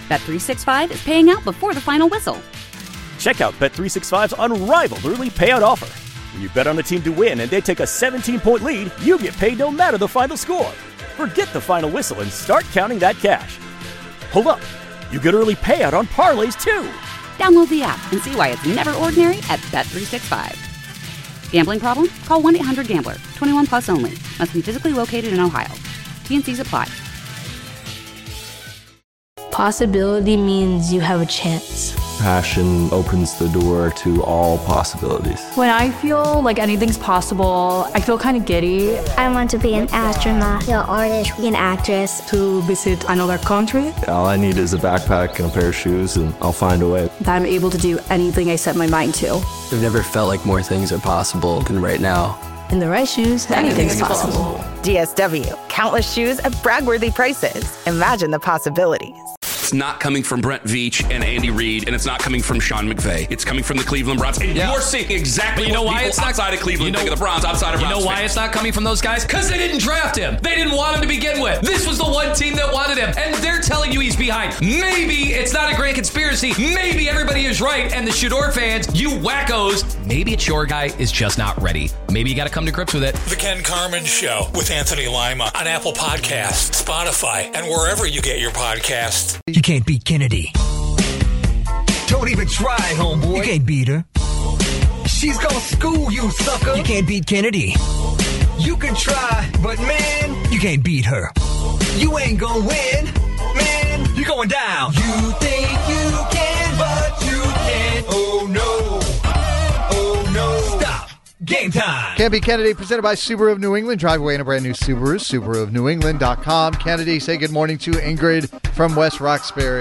Bet365 is paying out before the final whistle. Check out Bet365's unrivaled early payout offer. When you bet on a team to win and they take a 17-point lead, you get paid no matter the final score. Forget the final whistle and start counting that cash. Hold up. You get early payout on parlays, too. Download the app and see why it's never ordinary at Bet365. Gambling problem? Call 1-800-GAMBLER. 21 plus only. Must be physically located in Ohio. T&Cs apply. Possibility means you have a chance. Passion opens the door to all possibilities. When I feel like anything's possible, I feel kind of giddy. I want to be an astronaut, an artist, an actress. To visit another country. All I need is a backpack and a pair of shoes, and I'll find a way. That I'm able to do anything I set my mind to. I've never felt like more things are possible than right now. In the right shoes, anything's possible. DSW. Countless shoes at brag-worthy prices. Imagine the possibilities. It's not coming from Brent Veach and Andy Reid, and it's not coming from Sean McVay. It's coming from the Cleveland Browns. And you're seeing exactly what people it's outside of Cleveland think of the Browns, outside of Browns. You know why it's not coming from those guys? Because they didn't draft him. They didn't want him to begin with. This was the one team that wanted him, and they're telling you he's behind. Maybe it's not a grand conspiracy. Maybe everybody is right, and the Shador fans, you wackos, maybe it's your guy is just not ready. Maybe you got to come to grips with it. The Ken Carman Show with Anthony Lima on Apple Podcasts, Spotify, and wherever you get your podcasts. You can't beat Kennedy. Don't even try, homeboy. You can't beat her. She's gonna school you, sucker. You can't beat Kennedy. You can try, but man, you can't beat her. You ain't gonna win, man. You're going down. You think you can, but you can't. Oh no. Oh no. Stop. Game time. Can't Beat Kennedy, presented by Subaru of New England. Drive away in a brand new Subaru. SubaruofNewEngland.com. Kennedy, say good morning to Ingrid from West Roxbury.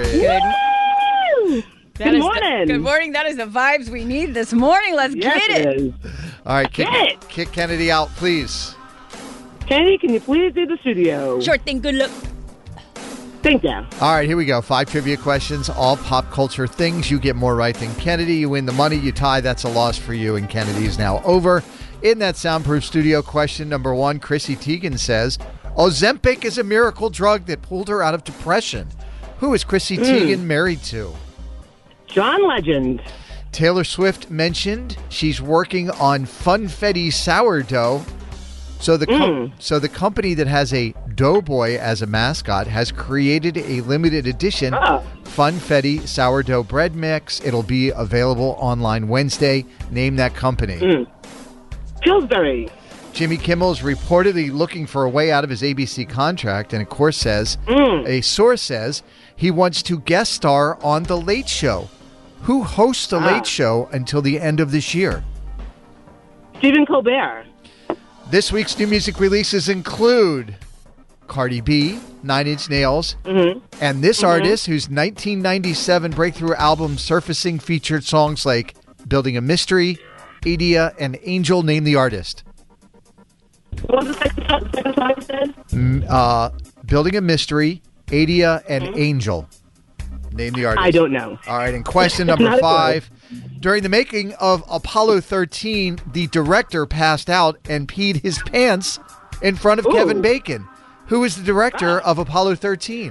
Good morning. Good morning. That is the vibes we need this morning. Let's get it. All right, kick Kennedy out, please. Kennedy, can you please do the studio? Sure thing. Good luck. Thank you. All right, here we go. 5 trivia questions, all pop culture things. You get more right than Kennedy. You win the money. You tie. That's a loss for you, and Kennedy is now over. In that soundproof studio, question number 1, Chrissy Teigen says, Ozempic is a miracle drug that pulled her out of depression. Who is Chrissy Teigen married to? John Legend. Taylor Swift mentioned she's working on Funfetti sourdough. So the company that has a Doughboy as a mascot has created a limited edition Funfetti sourdough bread mix. It'll be available online Wednesday. Name that company. Pillsbury. Jimmy Kimmel is reportedly looking for a way out of his ABC contract, and of course a source says he wants to guest star on The Late Show. Who hosts The Late Show until the end of this year? Stephen Colbert. This week's new music releases include Cardi B, 9 Inch Nails, and this artist whose 1997 breakthrough album Surfacing featured songs like Building a Mystery, Adia, and Angel. Name the artist. What was the second song you said? Building a Mystery, Adia, and Angel. Name the artist. I don't know. All right, and question number 5. During the making of Apollo 13, the director passed out and peed his pants in front of Kevin Bacon. Who is the director of Apollo 13?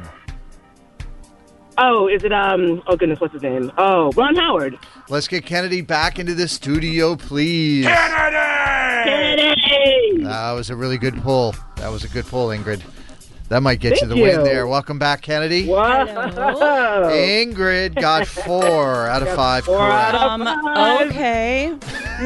Oh, is it, oh goodness, what's his name? Oh, Ron Howard. Let's get Kennedy back into the studio, please. Kennedy! That was a really good pull. That was a good pull, Ingrid. That might get you the win there. Welcome back, Kennedy. Wow. Ingrid got 4 out of 5 correct. Okay.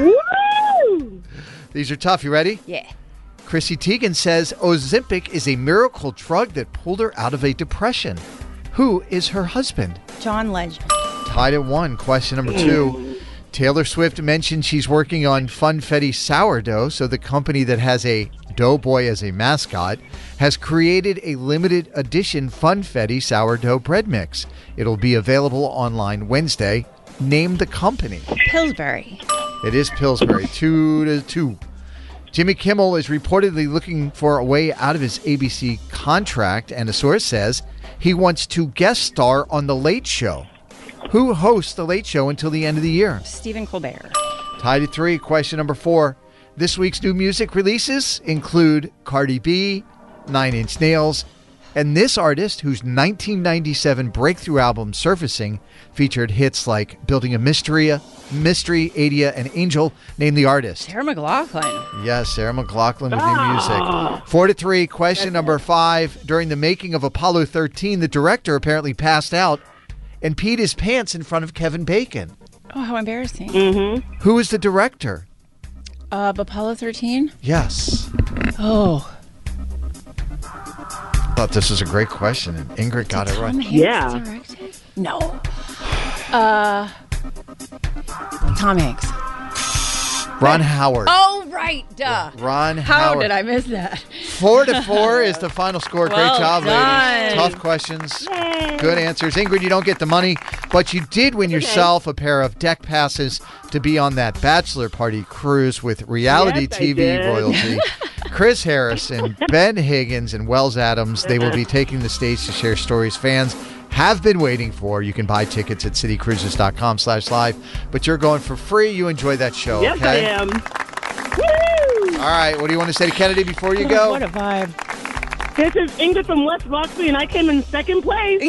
Woo! These are tough. You ready? Yeah. Chrissy Teigen says Ozempic is a miracle drug that pulled her out of a depression. Who is her husband? John Legend. Tied at 1. Question number 2. Taylor Swift mentioned she's working on Funfetti sourdough, so the company that has a Doughboy as a mascot has created a limited edition Funfetti sourdough bread mix. It'll be available online Wednesday. Name the company. Pillsbury. It is Pillsbury. 2-2. Jimmy Kimmel is reportedly looking for a way out of his ABC contract, and a source says he wants to guest star on The Late Show. Who hosts The Late Show until the end of the year? Stephen Colbert. Tied at 3. Question number 4. This week's new music releases include Cardi B, 9 Inch Nails, And this artist, whose 1997 breakthrough album Surfacing featured hits like Building a Mystery, Adia, and Angel, named the artist. Sarah McLachlan. Yes, Sarah McLachlan with new music. 4-3, question number 5. During the making of Apollo 13, the director apparently passed out and peed his pants in front of Kevin Bacon. Oh, how embarrassing. Mm-hmm. Who is the director? Of Apollo 13? Yes. Oh. I thought this was a great question, and Ingrid got it right. Yeah. Directed? No. Tom Hanks. Ron Howard. Oh, right. Duh. Ron How Howard. did I miss that? 4-4 is the final score. Great Well job, done. ladies. Tough questions. Good answers. Ingrid, you don't get the money, but you did win yourself a pair of deck passes to be on that bachelor party cruise with reality Yes, I TV did. royalty. Chris Harrison, Ben Higgins, and Wells Adams. They will be taking the stage to share stories fans have been waiting for. You can buy tickets at citycruises.com/live, but you're going for free. You enjoy that show, Yes, okay? I am. Woo! All right, what do you want to say to Kennedy before you go? What a vibe. This is Ingrid from West Roxbury, and I came in second place.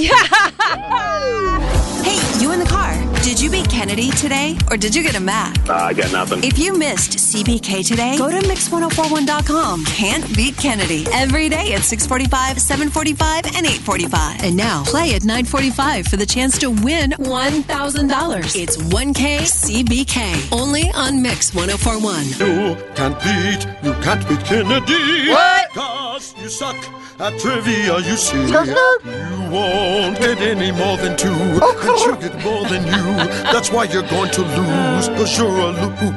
Hey, you in the car. Did you beat Kennedy today, or did you get a Mac? I got nothing. If you missed CBK today, go to Mix1041.com. Can't beat Kennedy. Every day at 6:45, 7:45, and 8:45. And now, play at 9:45 for the chance to win $1,000. It's 1K CBK. Only on Mix 1041. You can't beat Kennedy. What? 'Cause you suck at trivia, you see. You won't get any more than 2. And she'll get more than you. That's why you're going to lose. 'Cause you're a loser.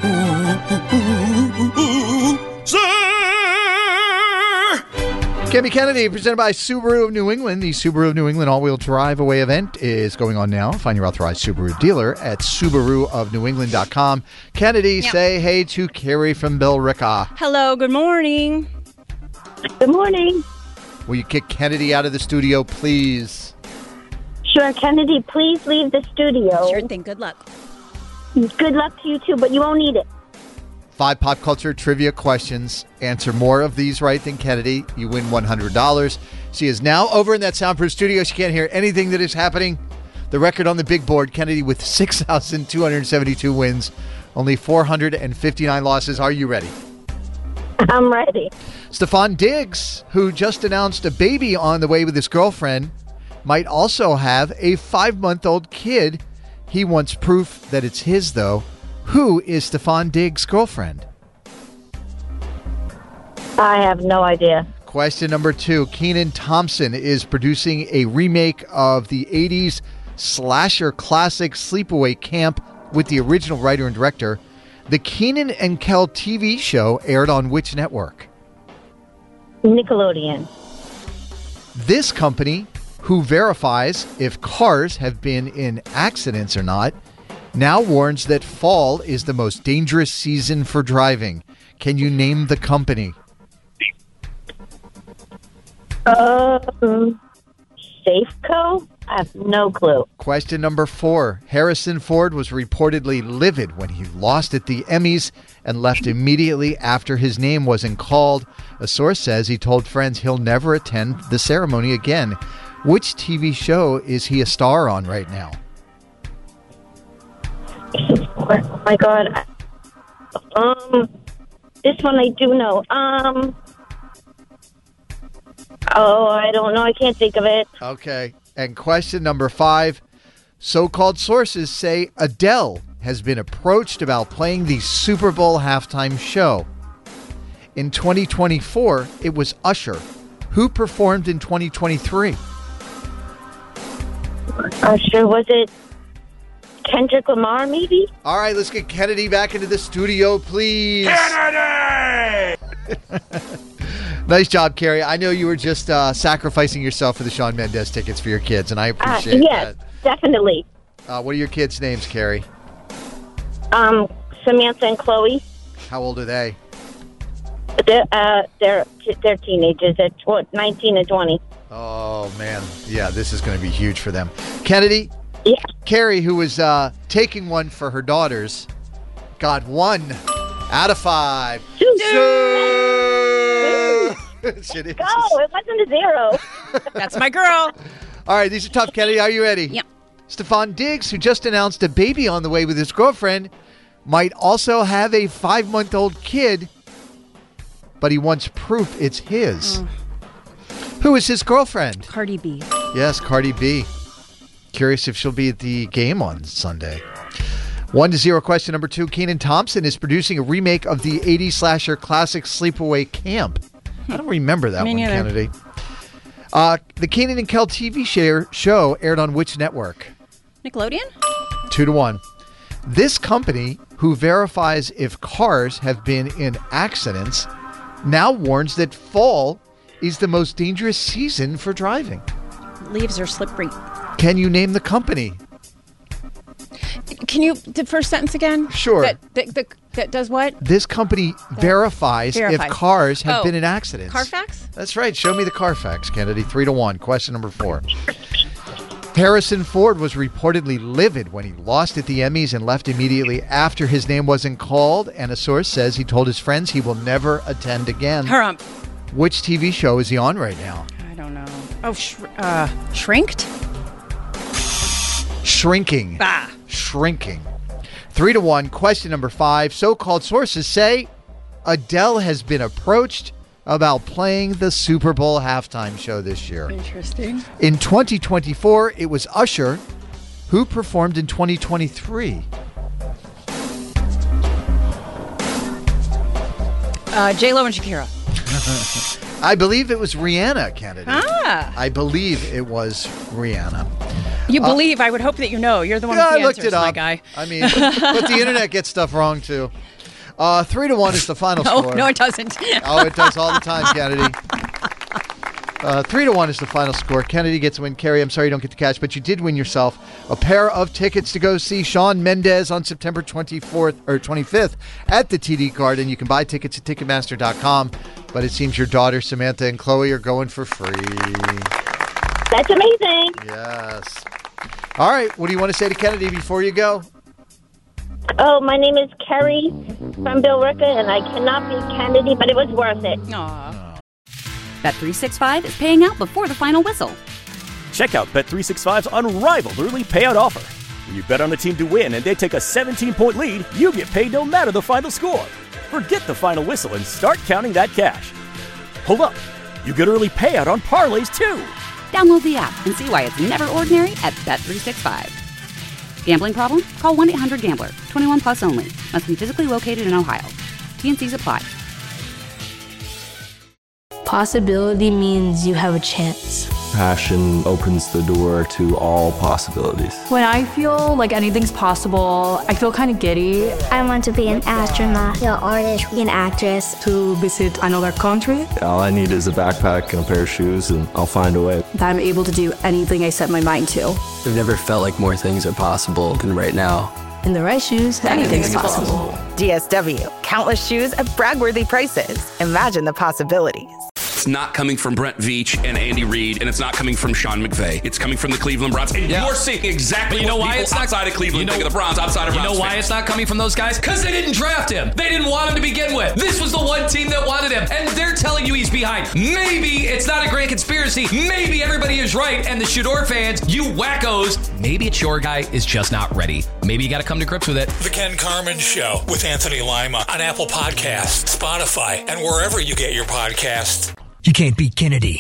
Kemi Kennedy, presented by Subaru of New England. The Subaru of New England all-wheel drive away event is going on now. Find your authorized Subaru dealer at SubaruofNewEngland.com. Kennedy, say hey to Carrie from Billerica. Hello, good morning. Good morning. Will you kick Kennedy out of the studio, please? Sure, Kennedy, please leave the studio. Sure thing. Good luck. Good luck to you, too, but you won't need it. 5 pop culture trivia questions. Answer more of these right than Kennedy. You win $100. She is now over in that soundproof studio. She can't hear anything that is happening. The record on the big board, Kennedy with 6,272 wins, only 459 losses. Are you ready? I'm ready. Stefan Diggs, who just announced a baby on the way with his girlfriend, might also have a 5-month-old kid. He wants proof that it's his, though. Who is Stefan Diggs' girlfriend? I have no idea. Question number 2. Kenan Thompson is producing a remake of the 80s slasher classic Sleepaway Camp with the original writer and director. The Kenan and Kel TV show aired on which network? Nickelodeon. This company, who verifies if cars have been in accidents or not, now warns that fall is the most dangerous season for driving. Can you name the company? Safeco? I have no clue. Question number 4. Harrison Ford was reportedly livid when he lost at the Emmys and left immediately after his name wasn't called. A source says he told friends he'll never attend the ceremony again. Which TV show is he a star on right now? Oh my God. This one I do know. I don't know. I can't think of it. Okay. And question number 5. So-called sources say Adele has been approached about playing the Super Bowl halftime show. In 2024, it was Usher. Who performed in 2023? Usher, was it Kendrick Lamar, maybe? All right, let's get Kennedy back into the studio, please. Kennedy! Nice job, Carrie. I know you were just sacrificing yourself for the Shawn Mendes tickets for your kids, and I appreciate yes, definitely. that. What are your kids' names, Carrie? Samantha and Chloe. How old are they? They're teenagers. They're 19 and 20. Oh, man. Yeah, this is going to be huge for them. Kennedy? Yeah. Carrie, who was taking one for her daughters, got 1 out of 5. Shit is. Go. It wasn't a 0. That's my girl. All right, these are tough, Kennedy. Are you ready? Yep. Stefan Diggs, who just announced a baby on the way with his girlfriend, might also have a 5-month-old kid, but he wants proof it's his. Who is his girlfriend? Cardi B. Yes, Cardi B. Curious if she'll be at the game on Sunday. 1-0 question number 2. Kenan Thompson is producing a remake of the 80s slasher classic Sleepaway Camp. I don't remember that one, Kennedy. The Kenan and Kel TV show aired on which network? Nickelodeon? 2-1. This company, who verifies if cars have been in accidents, now warns that fall is the most dangerous season for driving. Leaves are slippery. Can you name the company? Can you, the first sentence again? Sure. That does what? This company verifies if cars have been in accidents. Carfax? That's right. Show me the Carfax, Kennedy. 3-1. Question number 4. Harrison Ford was reportedly livid when he lost at the Emmys and left immediately after his name wasn't called, and a source says he told his friends he will never attend again. Which TV show is he on right now? I don't know. Oh, Shrinked? Shrinking. Shrinking. 3-1. Question number 5. So-called sources say Adele has been approached about playing the Super Bowl halftime show this year. Interesting. In 2024, it was Usher who performed in 2023. J-Lo and Shakira. I believe it was Rihanna, Kennedy. I believe it was Rihanna. You believe. I would hope that you know. You're the one with the I looked answers, it up. my guy. I mean, but the internet gets stuff wrong, too. 3-1 is the final score. No, it doesn't. Oh, it does all the time, Kennedy. 3-1 is the final score. Kennedy gets a win. Carrie, I'm sorry you don't get the cash, but you did win yourself a pair of tickets to go see Shawn Mendes on September 24th or 25th at the TD Garden. You can buy tickets at Ticketmaster.com, but it seems your daughter Samantha and Chloe are going for free. That's amazing. Yes. All right. What do you want to say to Kennedy before you go? Oh, my name is Kerry from Billerica, and I cannot be Kennedy, but it was worth it. Aww. Bet365 is paying out before the final whistle. Check out Bet365's unrivaled early payout offer. When you bet on a team to win and they take a 17-point lead, you get paid no matter the final score. Forget the final whistle and start counting that cash. Hold up. You get early payout on parlays, too. Download the app and see why it's never ordinary at Bet365. Gambling problem? Call 1-800-GAMBLER. 21 plus only. Must be physically located in Ohio. T&Cs apply. Possibility means you have a chance. Passion opens the door to all possibilities. When I feel like anything's possible, I feel kind of giddy. I want to be an astronaut, an artist, an actress. To visit another country. All I need is a backpack and a pair of shoes, and I'll find a way. That I'm able to do anything I set my mind to. I've never felt like more things are possible than right now. In the right shoes, anything's possible. DSW. Countless shoes at brag-worthy prices. Imagine the possibilities. It's not coming from Brent Veach and Andy Reid, and it's not coming from Sean McVay. It's coming from the Cleveland Browns. And you're seeing exactly you know what why people it's not outside of Cleveland think of the Browns, outside of Browns. You know why fans. it's not coming from those guys? Because they didn't draft him. They didn't want him to begin with. This was the one team that wanted him, and they're telling you he's behind. Maybe it's not a grand conspiracy. Maybe everybody is right, and the Shador fans, you wackos, maybe it's your guy is just not ready. Maybe you got to come to grips with it. The Ken Carmen Show with Anthony Lima on Apple Podcasts, Spotify, and wherever you get your podcasts. You can't beat Kennedy.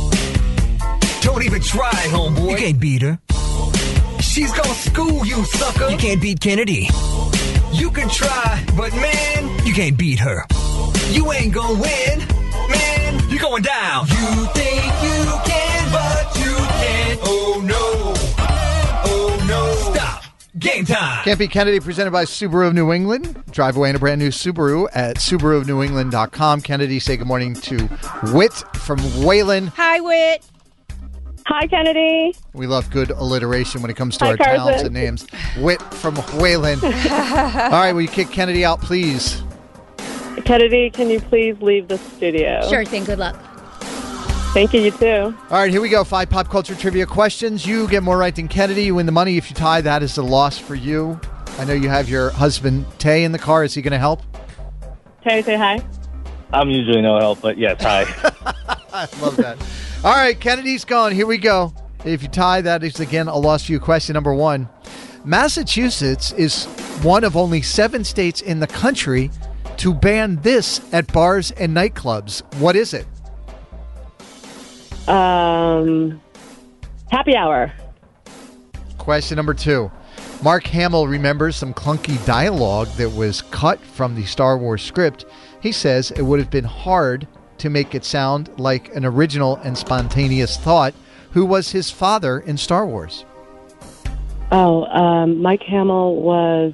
Don't even try, homeboy. You can't beat her. She's gonna school you, sucker. You can't beat Kennedy. You can try, but man, you can't beat her. You ain't gonna win, man. You're going down. You think you can, but you can't. Oh no. Oh no. Stop. Game time. Can't Beat Kennedy, presented by Subaru of New England. Drive away in a brand new Subaru at SubaruofNewEngland.com. Kennedy, say good morning to Whit from Wayland. Hi, Whit. Hi, Kennedy. We love good alliteration when it comes to Hi, our Carson. talented names. Whit from Wayland. All right, will you kick Kennedy out, please? Kennedy, can you please leave the studio? Sure thing. Good luck. Thank you, you too. All right, here we go. 5 pop culture trivia questions. You get more right than Kennedy. You win the money. If you tie, that is a loss for you. I know you have your husband, Tay, in the car. Is he going to help? Tay, say hi. I'm usually no help, but yeah, tie. I love that. All right, Kennedy's gone. Here we go. If you tie, that is, again, a loss for you. Question number 1. Massachusetts is one of only 7 states in the country to ban this at bars and nightclubs. What is it? Happy hour. Question number 2. Mark Hamill remembers some clunky dialogue that was cut from the Star Wars script. He says it would have been hard to make it sound like an original and spontaneous thought. Who was his father in Star Wars? Mike Hamill was,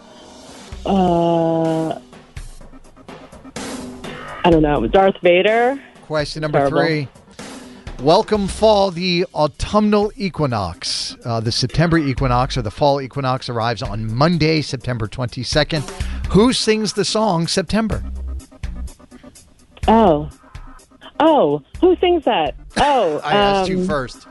I don't know, Darth Vader. Question number 3. Welcome fall, the autumnal equinox. The September equinox or the fall equinox arrives on Monday, September 22nd. Who sings the song September? Who sings that? I asked you first.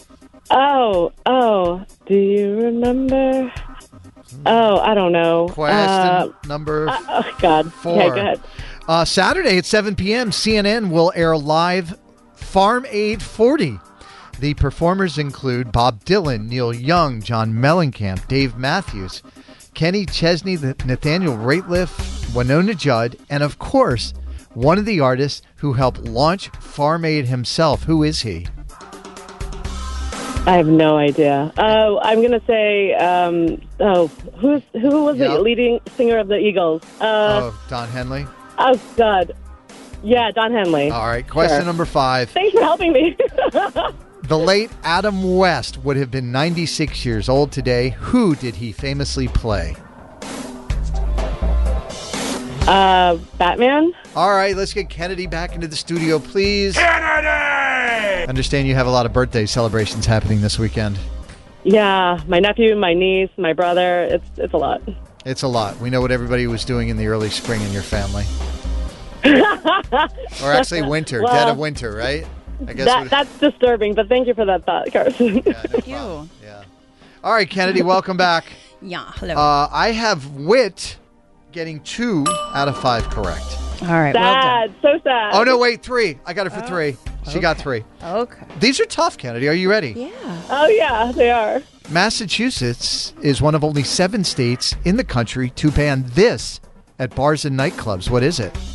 Do you remember? I don't know. Question number 4. Okay, go ahead. Saturday at 7 p.m., CNN will air live Farm Aid 40. The performers include Bob Dylan, Neil Young, John Mellencamp, Dave Matthews, Kenny Chesney, Nathaniel Rateliff, Winona Judd, and of course, one of the artists who helped launch Farm Aid himself. Who is he? I have no idea. I'm going to say, who was the leading singer of the Eagles? Don Henley. Oh, God. Yeah, Don Henley. All right, question number 5. Thanks for helping me. The late Adam West would have been 96 years old today. Who did he famously play? Batman. All right, let's get Kennedy back into the studio, please. Kennedy! I understand you have a lot of birthday celebrations happening this weekend. Yeah, my nephew, my niece, my brother. It's a lot. It's a lot. We know what everybody was doing in the early spring in your family. Or actually winter, dead of winter, right? I guess that's disturbing, but thank you for that thought, Carson. Yeah, thank you. Yeah. All right, Kennedy, welcome back. Yeah, hello. I have Wit getting 2 out of 5 correct. All right, sad, well done. So sad. Oh, no, wait, 3. I got it for 3. She got 3. Okay. These are tough, Kennedy. Are you ready? Yeah. Oh, yeah, they are. Massachusetts is one of only 7 states in the country to ban this at bars and nightclubs. What is it?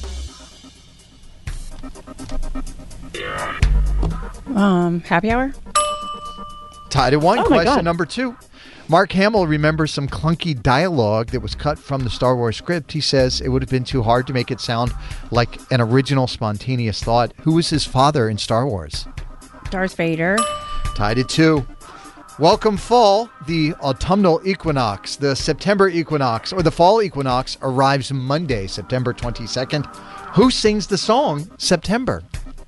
Happy hour? Tied at 1. Oh, Question number 2. Mark Hamill remembers some clunky dialogue that was cut from the Star Wars script. He says it would have been too hard to make it sound like an original, spontaneous thought. Who was his father in Star Wars? Darth Vader. Tied at 2. Welcome fall, the autumnal equinox. The September equinox or the fall equinox arrives Monday, September 22nd. Who sings the song September?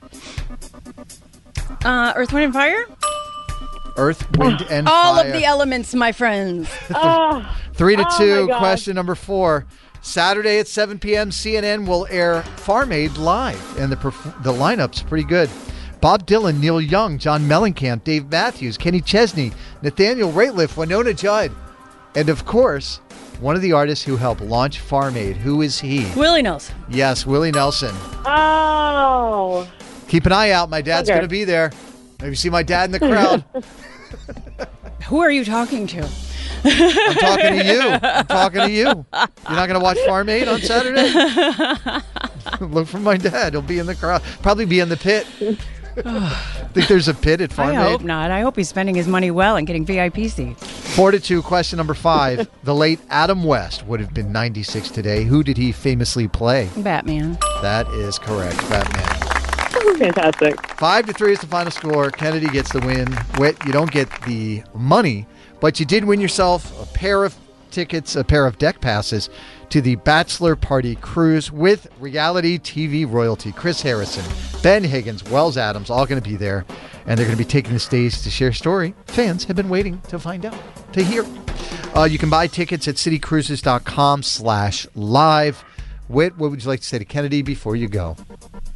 Earth, Wind, and Fire? Earth, Wind, and All Fire. Of the elements, my friends. 3 to 2. Question number 4. Saturday at 7 p.m., CNN will air Farm Aid live, and the lineup's pretty good. Bob Dylan, Neil Young, John Mellencamp, Dave Matthews, Kenny Chesney, Nathaniel Rateliff, Winona Judd, and of course, one of the artists who helped launch Farm Aid. Who is he? Willie Nelson. Yes, Willie Nelson. Oh. Keep an eye out. My dad's going to be there. Maybe see my dad in the crowd. Who are you talking to? I'm talking to you. I'm talking to you. You're not going to watch Farm Aid on Saturday? Look for my dad. He'll be in the crowd. Probably be in the pit. Think there's a pit at Farm Aid? I hope not. I hope he's spending his money well and getting VIP seats. 4 to 2. Question number 5. The late Adam West would have been 96 today. Who did he famously play? Batman. That is correct. Batman. Fantastic. 5 to 3 is the final score. Kennedy gets the win. Whit, you don't get the money, but you did win yourself a pair of tickets, a pair of deck passes to the Bachelor Party Cruise with reality TV royalty. Chris Harrison, Ben Higgins, Wells Adams, all going to be there, and they're going to be taking the stage to share a story fans have been waiting to find out, to hear. You can buy tickets at citycruises.com/live. Whit, what would you like to say to Kennedy before you go?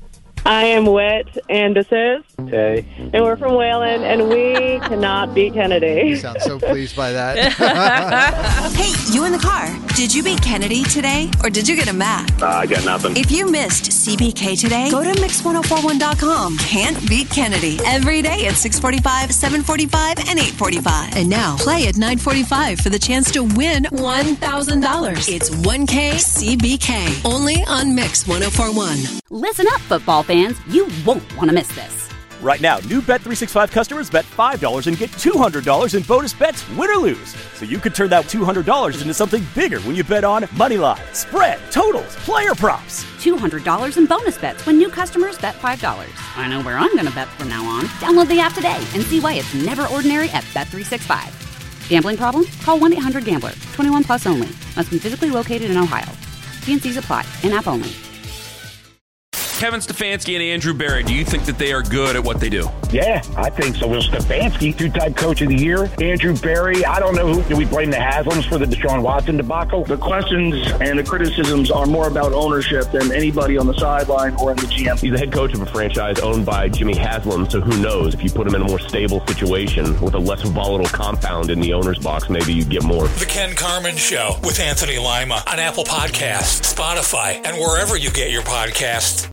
I am Whit, and this is Tay. And we're from Wayland, and we cannot beat Kennedy. You sound so pleased by that. Hey, you in the car. Did you beat Kennedy today, or did you get a Mac? I got nothing. If you missed CBK today, go to mix1041.com. Can't beat Kennedy. Every day at 6:45, 7:45, and 8:45. And now, play at 9:45 for the chance to win $1,000. It's 1K CBK. Only on Mix 1041. Listen up, football fans. You won't want to miss this. Right now, new Bet365 customers bet $5 and get $200 in bonus bets, win or lose. So you could turn that $200 into something bigger when you bet on moneyline, spread, totals, player props. $200 in bonus bets when new customers bet $5. I know where I'm going to bet from now on. Download the app today and see why it's never ordinary at Bet365. Gambling problem? Call 1-800-GAMBLER. 21 plus only. Must be physically located in Ohio. T&Cs apply. In-app only. Kevin Stefanski and Andrew Berry, do you think that they are good at what they do? Yeah, I think so. Well, Stefanski, two-time coach of the year. Andrew Berry, I don't know do we blame the Haslams for the Deshaun Watson debacle? The questions and the criticisms are more about ownership than anybody on the sideline or in the GM. He's the head coach of a franchise owned by Jimmy Haslam, so who knows? If you put him in a more stable situation with a less volatile compound in the owner's box, maybe you get more. The Ken Carman Show with Anthony Lima on Apple Podcasts, Spotify, and wherever you get your podcasts.